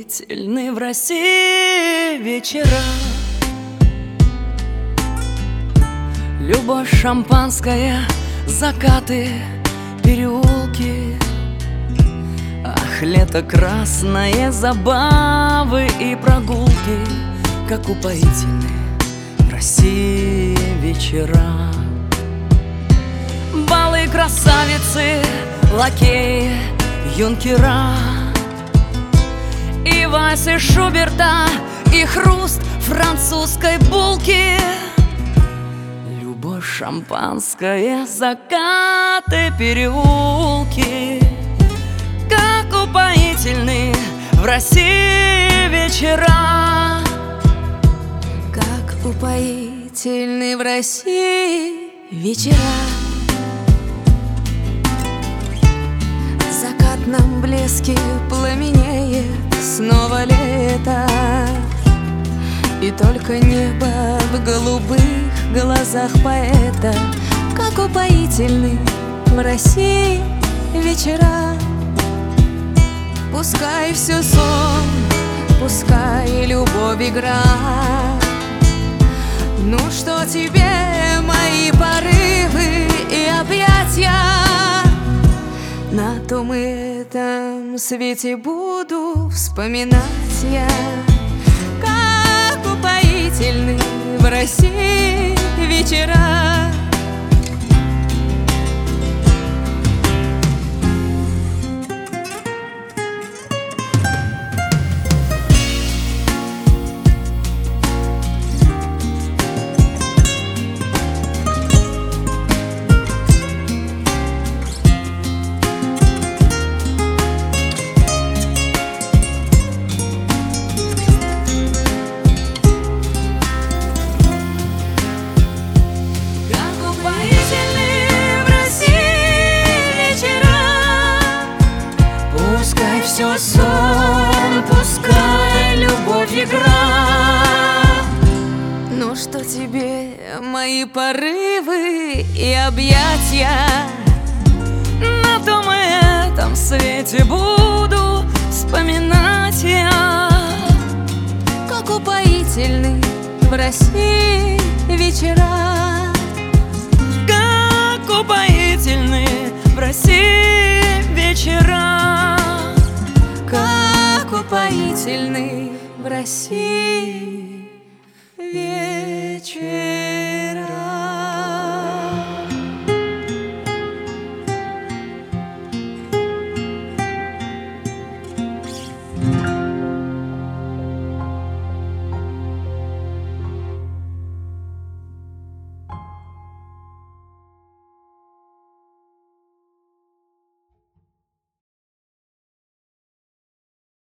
упоительны в России вечера. Любовь, шампанское, закаты, переулки. Ах, лето красное, забавы и прогулки, как упоительны в России вечера. Балы, красавицы, лакеи, юнкера, и Васи Шуберта, и хруст французской булки. Любовь, шампанское, закаты, переулки, как упоительны в России вечера. Как упоительны в России вечера. В закатном блеске пламенеет снова лето, и только небо в голубых глазах поэта. Как упоительны в России вечера. Пускай все сон, пускай любовь игра. Ну что тебе мои порывы и объятия? На том и этом свете буду вспоминать я. Как упоительны в России вечера. Все сон, пускай любовь игра. Ну что тебе мои порывы и объятия? На том и этом свете буду вспоминать я. Как упоительны в России вечера. Как упоительны в России вечера. Как упоительны в России